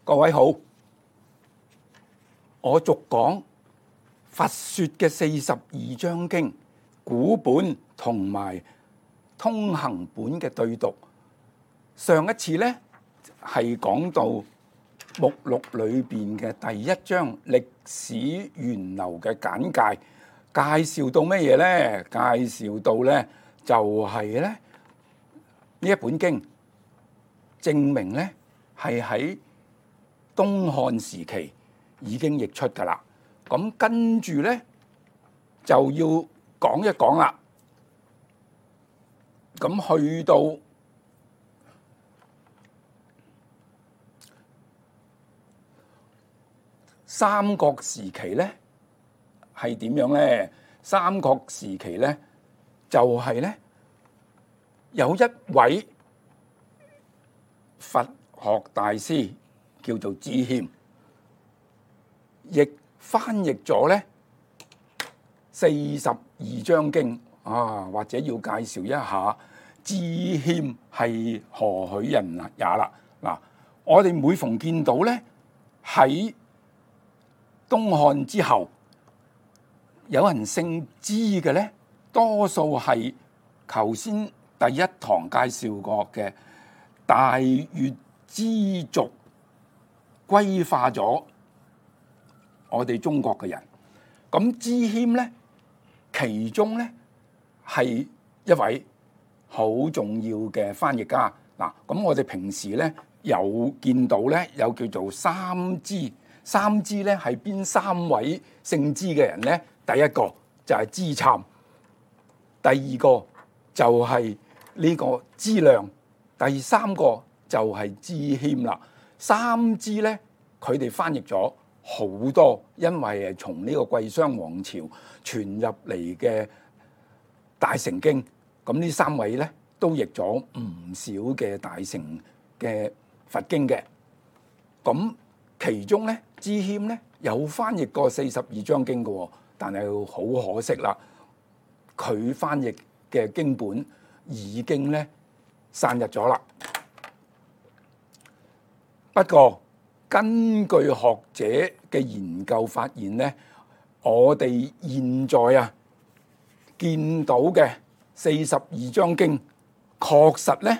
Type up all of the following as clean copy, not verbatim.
各位好，我續講佛說嘅42章經古本同埋通行本嘅對讀。上一次呢係講到目錄裏邊嘅第一章歷史源流嘅簡介，介紹到乜嘢呢？介紹到呢就係咧呢一本經證明呢係喺東漢時期已經譯出㗎啦。咁跟住呢就要講一講啦。咁去到三國時期呢係點樣呢？三國時期呢就係呢有一位佛學大師叫做支謙，亦翻譯咗呢42章經啊，或者要介紹一下支謙係何許人也啦。嗱，我哋每逢見到呢喺東漢之後有人姓支嘅呢，多數係頭先第一堂介紹過嘅大越支族歸化咗我哋中國嘅人。咁支謙呢，其中呢係一位好重要嘅翻譯家。嗱，咁我哋平時呢有見到呢有叫做三支，三支呢係邊三位姓支嘅人呢？第一個就係支纔，第二個就係呢個支亮，第三個就係支謙啦。三支呢，佢哋翻譯咗好多，因為係從呢個貴霜王朝傳入嚟嘅大乘經。咁呢三位呢都譯咗唔少嘅大乘嘅佛經嘅。咁其中呢，支謙呢有翻譯過42章經嘅，但係好可惜啦，佢翻譯嘅經本已經呢散入咗啦。不過根據學者嘅研究發現呢，我哋現在啊見到嘅42章經確實呢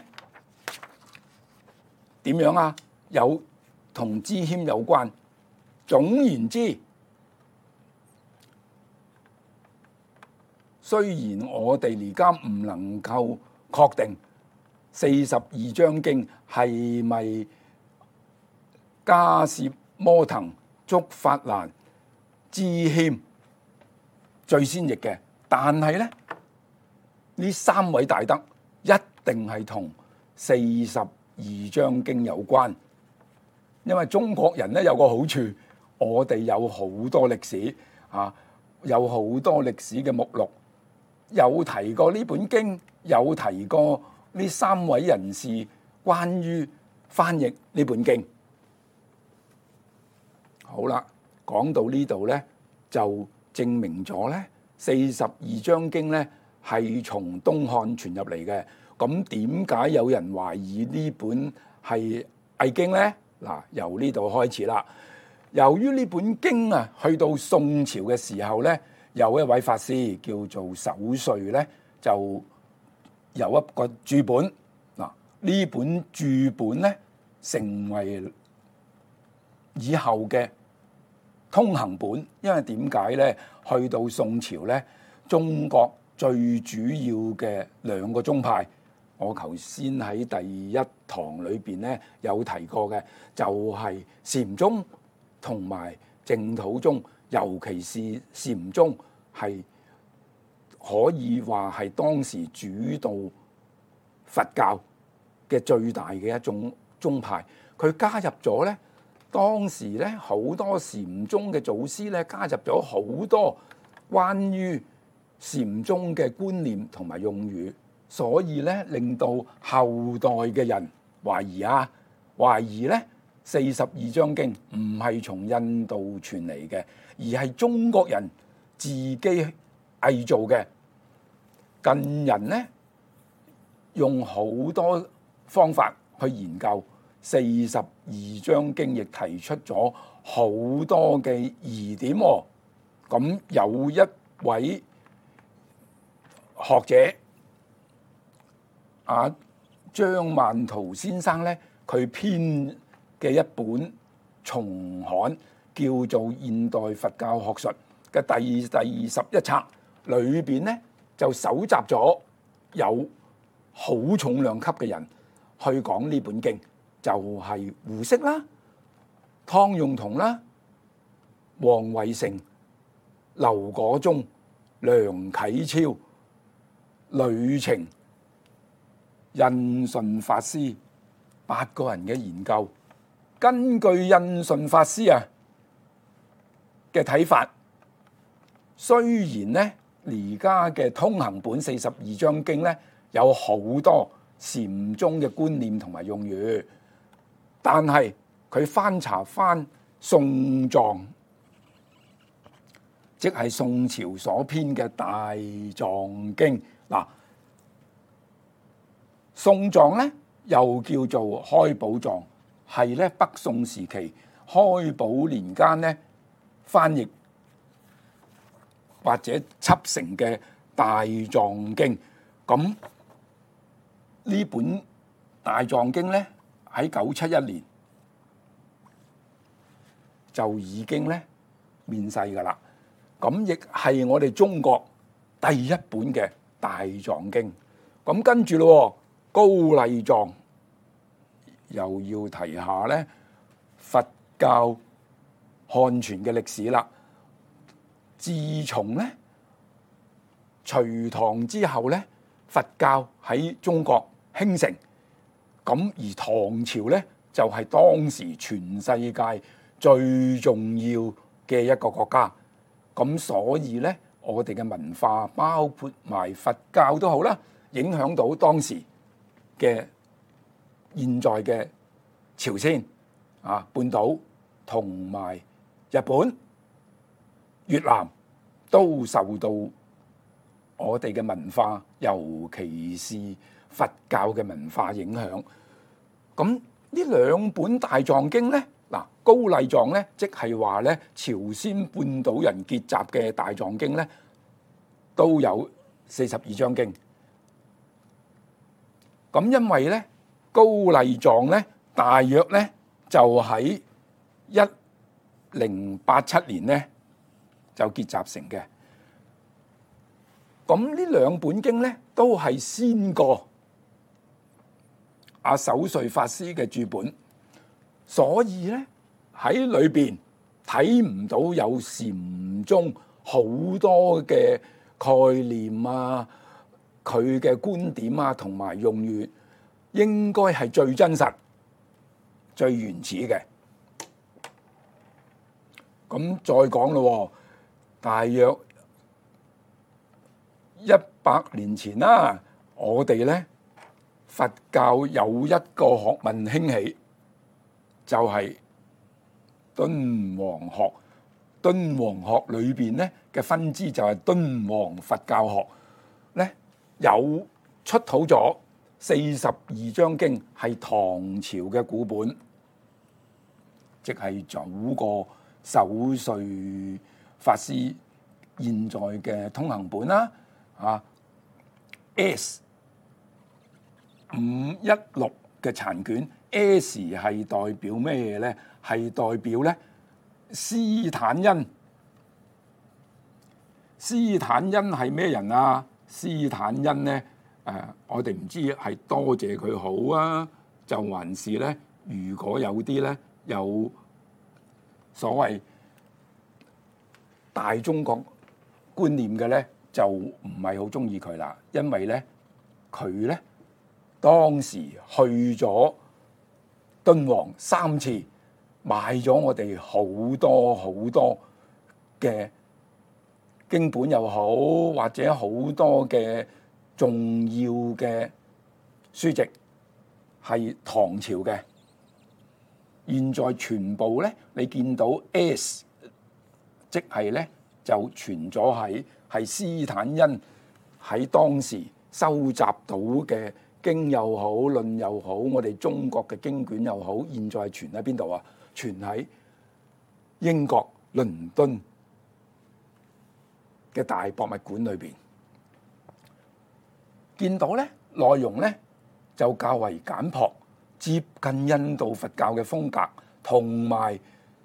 點樣啊？有同支謙有關。總言之，雖然我哋而家唔能夠確定42章經係咪迦葉摩騰、竺法蘭、支謙最先譯嘅，但係咧呢三位大德一定係同42章經有關，因為中國人咧有個好處，我哋有好多歷史啊，有好多歷史嘅目錄，有提過呢本經，有提過呢三位人士關於翻譯呢本經。好啦，講到呢度呢，就證明咗呢42章經呢係從東漢傳入嚟嘅。咁點解有人懷疑呢本係偽經呢？嗱，由呢度開始啦。由於呢本經啊，去到宋朝嘅時候呢，有一位法師叫做守歲呢，就有一個注本。嗱，呢本注本呢，成為以後嘅通行本。因為點解呢？去到宋朝呢，中國最主要嘅兩個宗派，我頭先喺第一堂裏邊呢有提過嘅，就係禪宗同埋淨土宗。尤其是禪宗係可以話係當時主導佛教嘅最大嘅一種宗派。佢加入咗呢，當時呢好多禪宗嘅祖師呢加入咗好多關於禪宗嘅觀念同埋用語，所以呢令到後代嘅人懷疑呢42章經唔係從印度傳嚟嘅，而係中國人自己偽造嘅。近人呢用好多方法去研究 42章經亦提出咗好多嘅疑點喎。咁有一位學者張萬圖先生咧，佢編嘅一本叢刊叫做《現代佛教學術》嘅第11冊裏邊咧，就搜集咗有好重量級嘅人去講呢本經，就係胡適啦、湯用彤啦、王維成、劉果忠、梁啟超、呂澄、印順法師8個人嘅研究。根據印順法師嘅睇法，雖然咧而家嘅通行本42章經咧有好多禪宗嘅觀念同埋用語，但係佢翻查翻宋藏，即係宋朝所編嘅大藏經嗱。宋藏咧又叫做開寶藏，係咧北宋時期開寶年間咧翻譯或者輯成嘅大藏經。咁呢本大藏經咧喺971年就已經咧面世㗎啦。咁亦係我哋中國第一本嘅大藏經。咁跟住咯，高麗藏又要提下咧佛教漢傳嘅歷史啦。自從咧隋唐之後咧，佛教喺中國興盛，咁而唐朝咧就係當時全世界最重要嘅一個國家。咁所以咧，我哋嘅文化包括埋佛教都好啦，影響到當時嘅現在嘅朝鮮半島同埋日本、越南都受到我哋嘅文化，尤其是佛教嘅文化影響。咁呢兩本大藏經咧，高麗藏咧，即係話咧朝鮮半島人結集嘅大藏經咧，都有42章經。咁因為咧高麗藏咧，大約咧就喺1087年咧就結集成嘅。咁呢兩本經咧都係先過守瑞法師嘅注本，所以咧喺裏邊睇唔到有禪宗好多嘅概念佢嘅觀點同埋用語，應該係最真實、最原始嘅。咁再講咯，大約100年前啦，我哋咧佛教有一個學問興起，就係敦煌學。敦煌學裏邊咧嘅分支就係敦煌佛教學咧，有出土咗42章經，係唐朝嘅古本，即係早過首瑞法師現在嘅通行本啦。S516嘅殘卷 ，S 係代表咩咧？係代表咧斯坦因。斯坦因係咩人啊？斯坦因咧我哋唔知係多謝佢好啊，就還是咧如果有啲咧有所謂大中國觀念嘅咧，就唔係好中意佢啦，因為咧佢咧當時去咗敦煌3次，買咗我哋好多好多嘅經本又好，或者好多嘅重要嘅書籍係唐朝嘅。現在全部咧，你見到 S， 即係咧就存咗係斯坦因喺當時收集到嘅經又好，論又好，我哋中國嘅經卷又好，現在存喺邊度啊？存喺英國倫敦嘅大博物館裏邊。見到咧，內容咧就較為簡樸，接近印度佛教嘅風格，同埋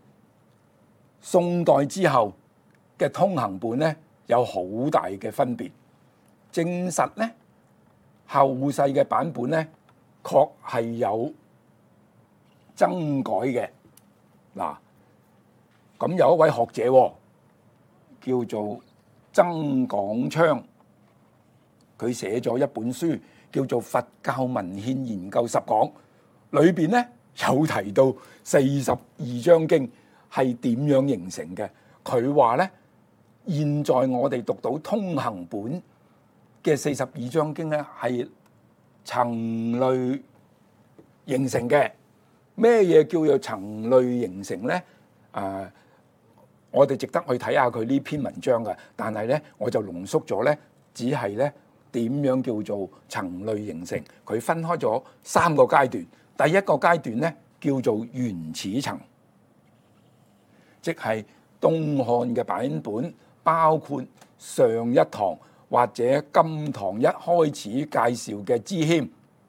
宋代之後嘅通行本咧有好大嘅分別。證實咧，後世嘅版本咧確係有增改嘅。嗱，咁有一位學者叫做曾廣昌，佢寫咗一本書叫做《佛教文獻研究十講》，裏邊咧有提到42章經係點樣形成嘅。佢話咧，現在我哋讀到通行本嘅42章經咧係層類形成嘅。咩嘢叫做層類形成咧？我哋值得去睇下佢呢篇文章嘅，但係咧我就濃縮咗咧，只係咧點樣叫做層類形成。佢分開咗3個階段。第一個階段咧叫做原始層，即係東漢嘅版本，包括上一堂或者今堂一開始介紹嘅支謙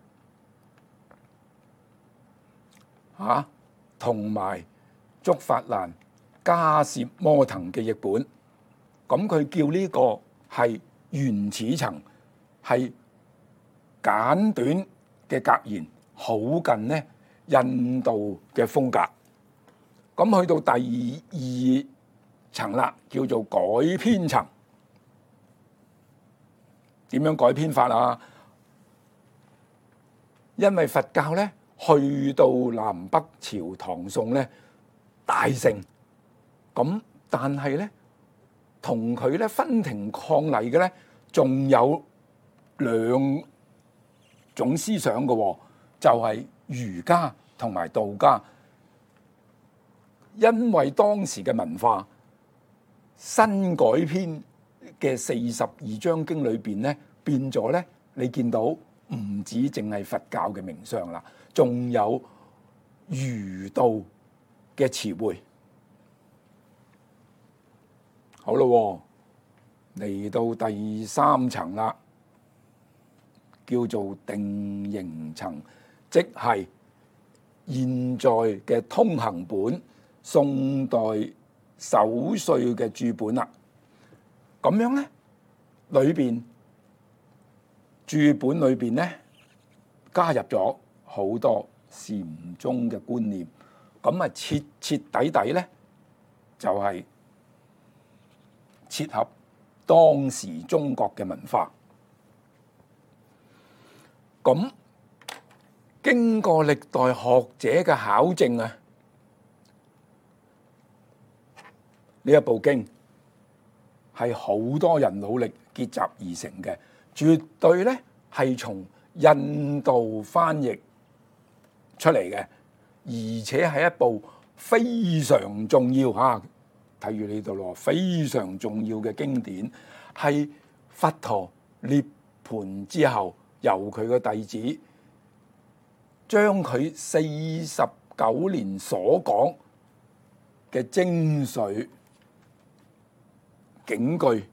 同埋竺法蘭迦葉摩騰嘅譯本。咁佢叫呢個係原始層，係簡短嘅格言，好近呢印度嘅風格。咁去到第2層啦，叫做改編層。點樣改編法啊？因為佛教咧去到南北朝唐宋咧大盛，咁但係咧同佢咧分庭抗禮嘅咧，仲有2種思想嘅，就係儒家同埋道家。因為當時嘅文化新改編嘅42章經裏邊咧，變咗咧，你見到唔止淨係佛教嘅名相啦，仲有儒道嘅詞彙。好咯，嚟到第3層啦，叫做定型層，即係現在嘅通行本宋代首歲嘅注本啦。咁樣咧，裏邊注本裏邊咧加入咗好多禪宗嘅觀念，咁啊徹徹底底咧就係切合當時中國嘅文化。咁經過歷代學者嘅考證啊，呢一部經係好多人努力結集而成嘅，絕對咧係從印度翻譯出嚟嘅，而且係一部非常重要嚇，睇住呢度咯，非常重要嘅經典，係佛陀涅槃之後，由佢嘅弟子將佢49年所講嘅精髓警句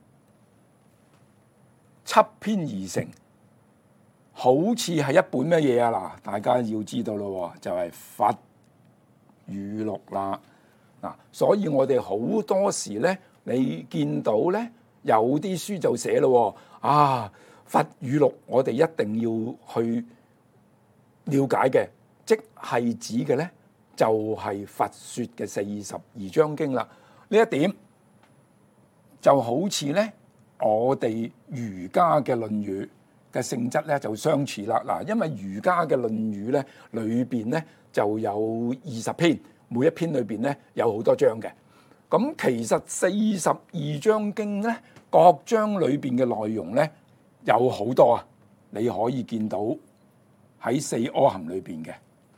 輯編而成，好似係一本咩嘢啊？嗱，大家要知道咯，就係《佛語錄》啦。嗱，所以我哋好多時咧，你見到咧有啲書就寫咯，《佛語錄》我哋一定要去了解嘅，即係指嘅咧就係佛說嘅42章經啦。呢一點就好似咧，我哋儒家嘅《論語》嘅性質咧就相似啦。嗱，因為儒家嘅《論語》咧裏邊咧就有20篇，每一篇裏邊咧有好多章嘅。咁其實42章經咧，各章裏邊嘅內容咧有好多啊，你可以見到喺4阿含裏邊嘅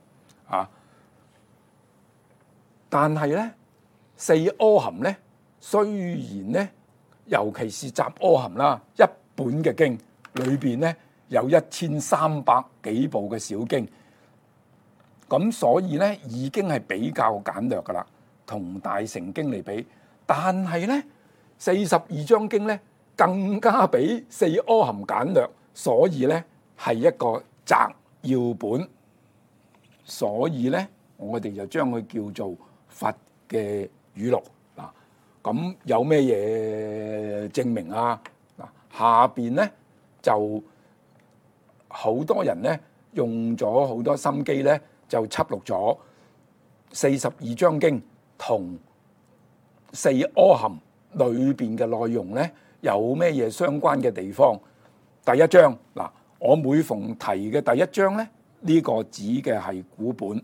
但係咧4阿含咧，雖然咧，尤其是雜阿含啦，一本嘅經裏邊咧有1300幾部嘅小經，咁所以咧已經係比較簡略噶啦，同大乘經嚟比。但係咧42章經咧更加比四阿含簡略，所以咧係一個摘要本。所以咧我哋就將佢叫做佛嘅語錄嗱。咁有咩嘢證明啊？嗱，下邊咧就好多人咧用咗好多心機咧，就輯錄咗42章經同四阿含裏邊嘅內容咧，有咩嘢相關嘅地方？第一章嗱，我每逢提嘅第一章咧，呢個指嘅係古本，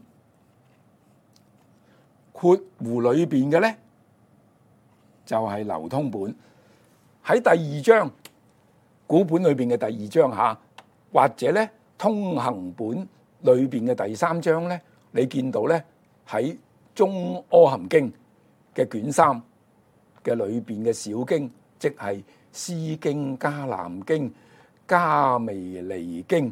括弧裏邊嘅咧就係流通本。喺第二章古本裏邊嘅第二章嚇，或者咧通行本裏邊嘅第三章咧，你見到咧喺中阿含經嘅卷3嘅裏邊嘅小經，即係詩經、迦南經、迦彌尼經，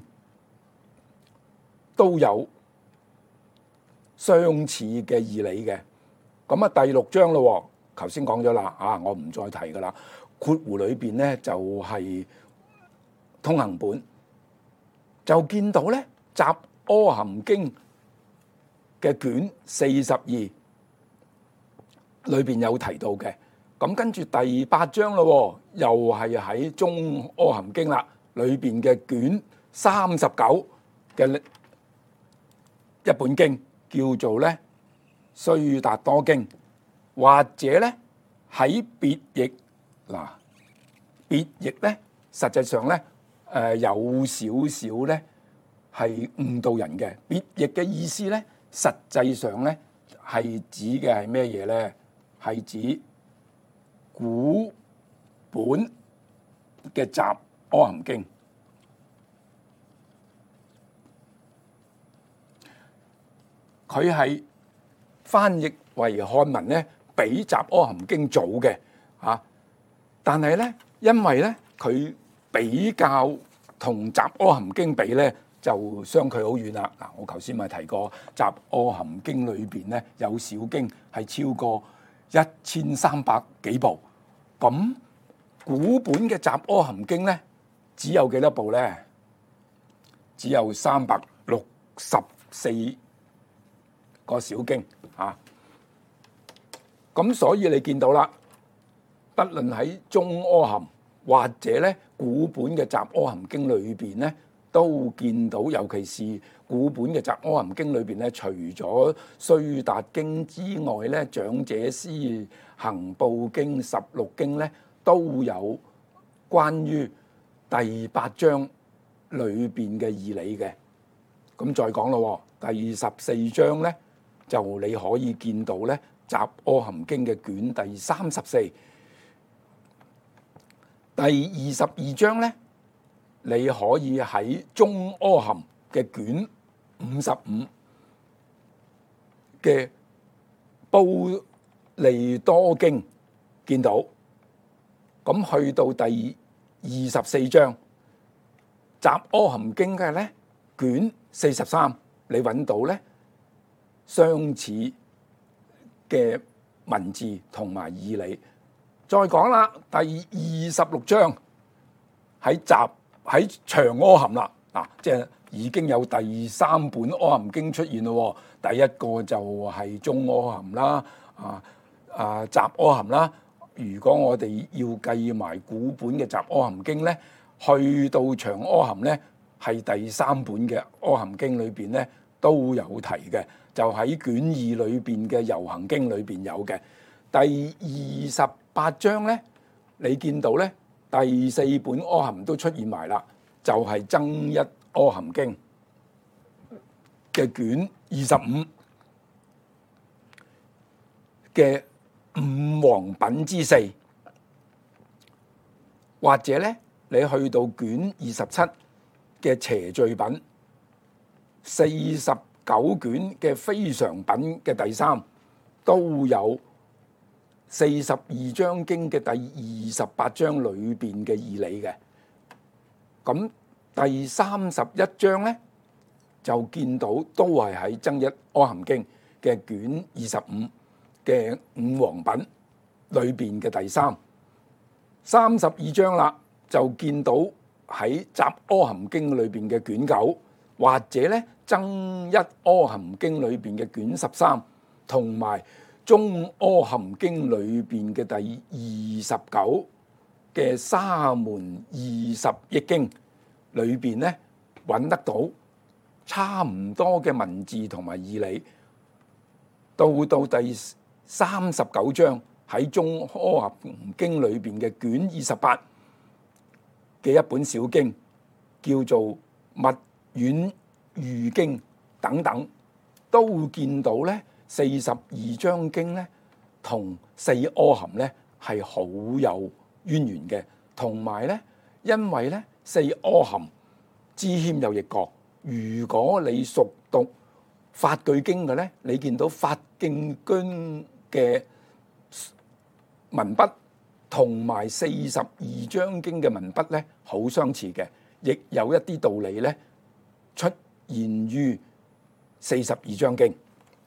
都有相似嘅義理嘅。咁啊第6章咯，頭先講咗啦，我唔再提噶啦。括弧裏邊咧就係通行本，就見到咧集阿含經嘅卷42裏邊有提到嘅。咁跟住第8章咯，又係喺中阿含經啦，裏邊嘅卷39嘅一本經叫做咧須達多經，或者咧喺別譯嗱，別譯咧實際上咧有少少咧係誤導人嘅。別譯嘅意思咧，實際上咧係指嘅係咩嘢咧？係指古本嘅集阿含經，佢係翻譯為漢文咧，比集阿含經早嘅嚇。但係咧，因為咧佢比較同集阿含經比咧，就相距好遠啦。嗱，我頭先咪提過，集阿含經裏邊咧有小經係超過1300幾部，咁古本嘅集阿含經咧只有幾多部咧？只有364個小經啊！咁所以你見到啦，不論喺中阿含或者咧古本嘅集阿含經裏邊咧，都見到，尤其是古本嘅集阿含經裏邊咧，除咗須達經之外咧，長者思行部經、十六經咧，都有關於第8章裏邊嘅義理嘅。咁再講咯，第14章咧，就你可以見到咧集阿含經嘅卷第34，第22章咧，你可以喺中阿含嘅卷55嘅般利多經見到。咁去到第24章集阿含經嘅咧卷43，你揾到咧相似嘅文字同埋義理。再講啦，第26章喺長阿含啦，即係已經有第3本阿含經出現咯。第一個就係中阿含啦，集阿含啦。如果我哋要計埋古本嘅集阿含經咧，去到長阿含咧，係第3本嘅阿含經裏邊咧都有提嘅，就喺卷2裏邊嘅遊行經裏邊有嘅。第28章咧，你見到咧第4本阿含都出現埋啦，就係增一阿含經嘅卷25嘅五王品之4，或者咧你去到卷27嘅邪罪品，49卷嘅非常品嘅第3，都有42章經嘅第28章裏邊嘅義理嘅。咁第31章咧就見到都係喺《增一阿含經》嘅卷25嘅五王品裏邊嘅第三。32章啦就見到喺《雜阿含經》裏邊嘅卷9，或者咧《增一阿含經》裏邊嘅卷13，同埋《中阿含經》裏邊嘅第29嘅沙門20億經裏邊咧揾得到差唔多嘅文字同埋義理。到第39章喺《中阿含經》裏邊嘅卷28嘅一本小經叫做《密苑喻經》等等，都見到咧42章經咧同四阿含咧係好有淵源嘅，同埋咧因為咧四阿含知謙有譯過，如果你熟讀法句經嘅咧，你見到法經經嘅文筆同埋42章經嘅文筆咧好相似嘅，亦有一啲道理咧出現於42章經。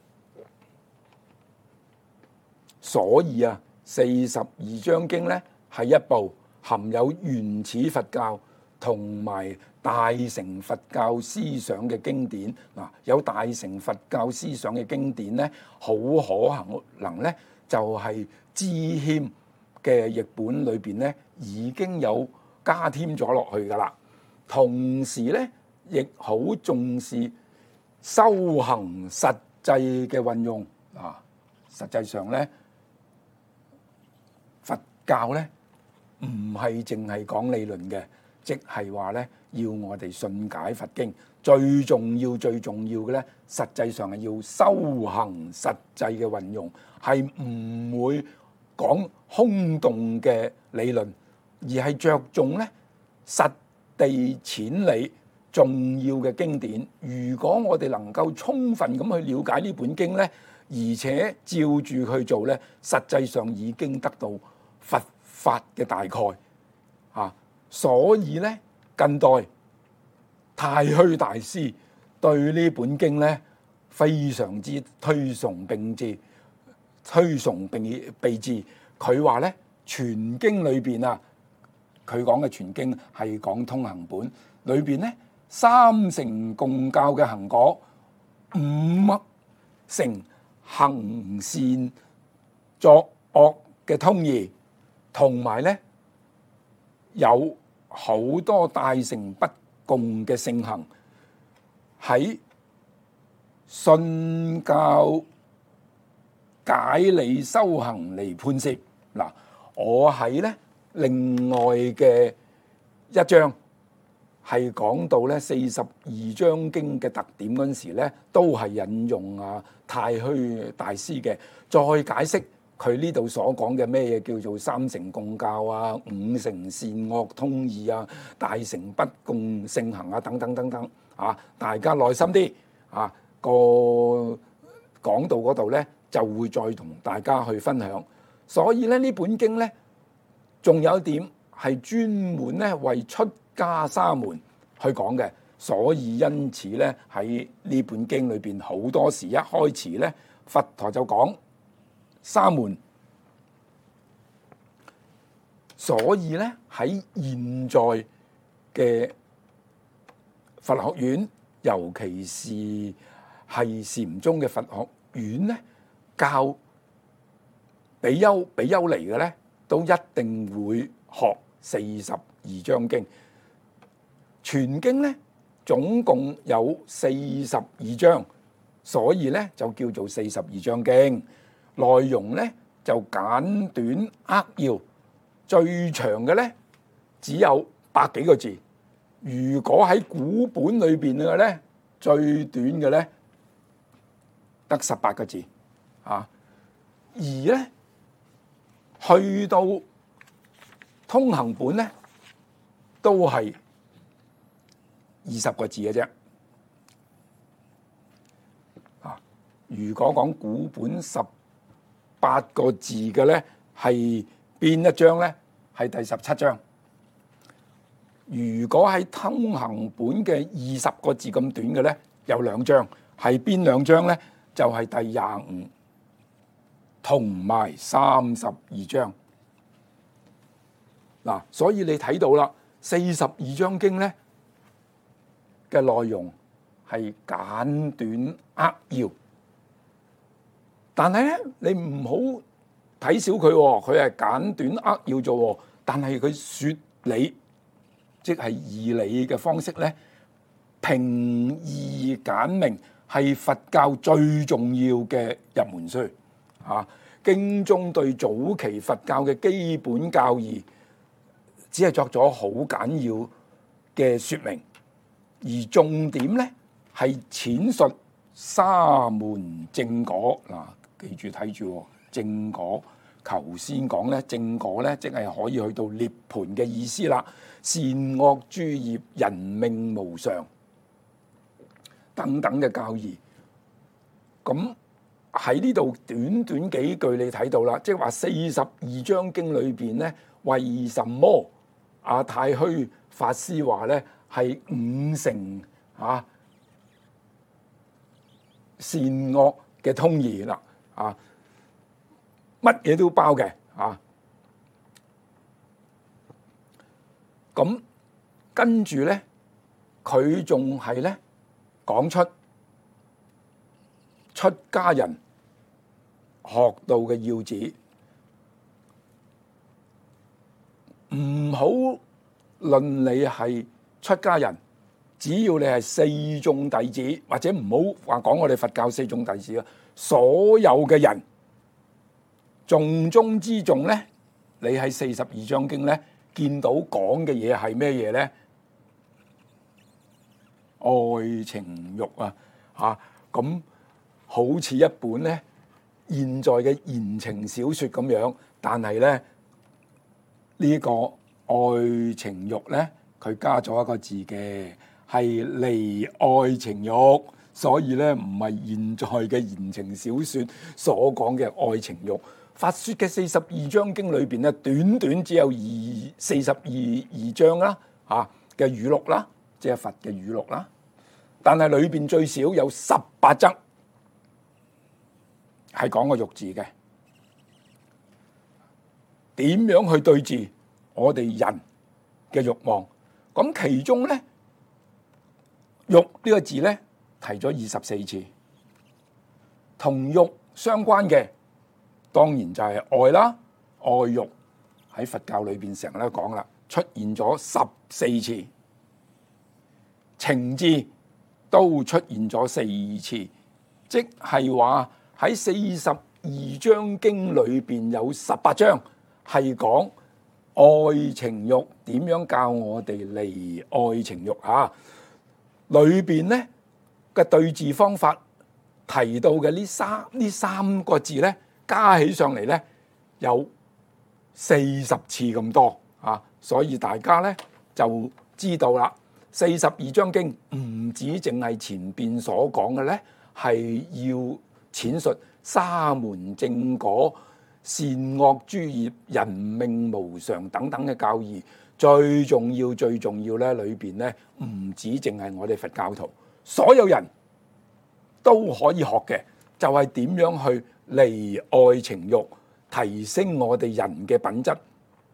所以啊，42章經咧係一部含有原始佛教同埋大乘佛教思想嘅經典。嗱，有大乘佛教思想嘅經典咧，好可能咧就係知謙嘅譯本裏邊咧已經有加添咗落去噶啦。同時咧，亦好重視修行實際嘅運用。啊，實際上咧，佛教咧唔係淨係講理論嘅，即係話咧要我哋信解佛經，最重要嘅咧，實際上係要修行實際嘅運用，係唔會講空洞嘅理論，而係着重咧實地淺理重要嘅經典。如果我哋能夠充分咁去了解呢本經咧，而且照住去做咧，實際上已經得到佛法嘅大概啊。所以咧，近代太虛大師對呢本經咧非常之推崇備至。佢話咧，全經裏邊啊，佢講嘅全經係講通行本裏邊咧，三乘共教嘅行果，五乘行善作惡嘅通義，同埋咧有好多大乘不共嘅聖行，喺信教解理修行嚟判攝。嗱，我喺咧另外嘅一章係講到咧42章經嘅特點嗰陣時咧，都係引用太虛大師嘅，再解釋佢呢度所講嘅咩嘢叫做三乘共教啊、五乘善惡通義啊、大乘不共聖行啊等等等等啊，大家耐心啲啊，個講道嗰度咧就會再同大家去分享。所以咧呢本經咧仲有一點係專門咧為出家沙門去講嘅，所以因此咧喺呢本經裏邊好多時一開始咧佛陀就講沙門。所以咧喺現在嘅佛學院，尤其是係禪宗嘅佛學院咧，教比丘嚟嘅咧，都一定會學42章經。全經咧總共有42章，所以咧就叫做42章經。內容咧就簡短扼要，最長嘅咧只有百幾個字。如果喺古本裏邊嘅咧，最短嘅咧得18個字啊。而咧去到通行本咧，都係20個字嘅啫。啊，如果講古本18個字嘅咧，係邊一章咧？係第17章。 如果喺通行本嘅20個字咁短嘅呢，有2章，係邊2章呢？就係第25同埋32章。嗱，所以你睇到啦，42章經呢嘅內容係簡短扼要，但係呢，你唔好睇小佢，佢係簡短扼要啫，但係佢說理，即係義理嘅方式呢，平易簡明，係佛教最重要嘅入門書。經中對早期佛教嘅基本教義，只係作咗好簡要嘅說明，而重點呢係闡述沙門正果。嗱，記住睇住正果。頭先講咧，正果咧，即係可以去到涅槃嘅意思啦。善惡諸業、人命無常等等嘅教義。咁喺呢度短短幾句你睇到啦，即係話42章經裏邊咧，為什麼阿太虛法師話咧係5成善惡嘅通義啦，乜嘢都包嘅。咁跟住咧，佢仲係咧講出家人學道嘅要旨，唔好論你係出家人，只要你係四眾弟子，或者唔好話講我哋佛教四眾弟子啦，所有嘅人重中之重咧，你喺42章經咧見到講嘅嘢係咩嘢咧？愛情欲咁好似一本咧現在嘅言情小說咁樣，但係咧呢個愛情欲咧，佢加咗一個字嘅，係離愛情欲，所以咧唔係現在嘅言情小說所講嘅愛情欲。法說嘅42章經裏邊咧，短短只有42章啦，嘅語錄啦，即係佛嘅語錄啦，但係裏邊最少有18則係講個欲字嘅，點樣去對治我哋人嘅欲望？咁其中咧，欲呢個字咧提咗24次，同欲相關嘅當然就係愛啦，愛欲喺佛教裏邊成日都講啦，出現咗14次，情志都出現咗4次，即係話喺42章經裏邊有18章係講愛情欲點樣教我哋離愛情欲裏邊咧嘅對治方法提到嘅呢三個字咧，加起上嚟咧有40次咁多所以大家咧就知道啦。42章經唔止淨係前邊所講嘅咧，係要闡述沙門正果、善惡諸業、人命無常等等嘅教義。最重要咧，裏邊咧唔止淨係我哋佛教徒，所有人都可以學嘅，就係點樣去離愛情欲，提升我哋人嘅品質。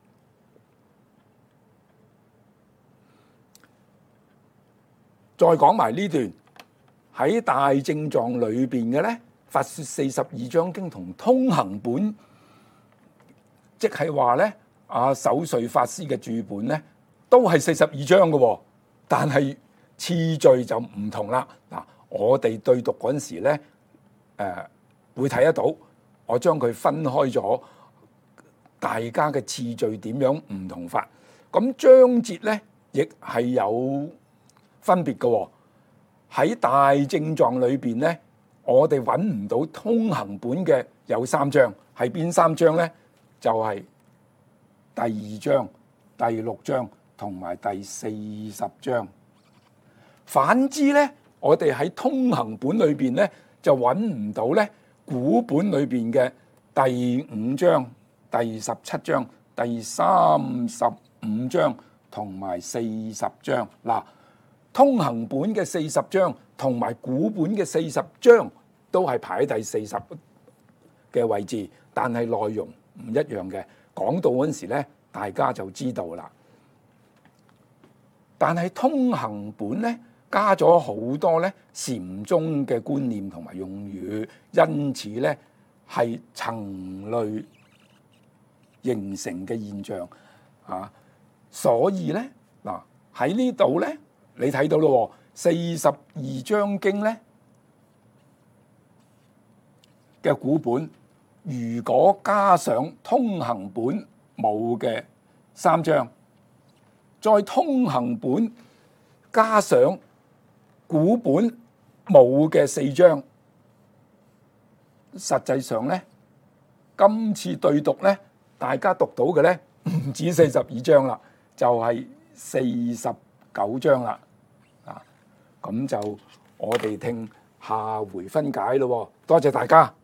再講埋呢段喺大正藏裏邊嘅咧，法說42章經同通行本，即係話咧首瑞法師嘅注本咧，都係42章嘅，但係次序就唔同啦。嗱，我哋對讀嗰陣時咧，會睇得到，我將佢分開咗，大家嘅次序點樣唔同法。咁章節咧，亦係有分別嘅。喺大正藏裏邊咧，我哋揾唔到通行本嘅有3章，係邊3章咧？就係第2章、第6章同埋第40章。反之咧，我哋喺通行本裏邊咧就揾唔到咧古本裏邊嘅第5章、第17章、第35章同埋40章。嗱，通行本嘅40章同埋古本嘅40章都係排喺第40嘅位置，但係內容唔一樣嘅。講到嗰陣時咧，大家就知道啦。但係通行本咧加咗好多咧禪宗嘅觀念同埋用語，因此咧係層類形成嘅現象啊。所以咧嗱喺呢度咧，你睇到咯，42章經咧嘅古本，如果加上通行本冇嘅3章，再通行本加上古本冇嘅4章，實際上咧，今次對讀咧，大家讀到嘅咧唔止42章啦，就係49章啦。啊，咁就我哋聽下回分解咯。多謝大家。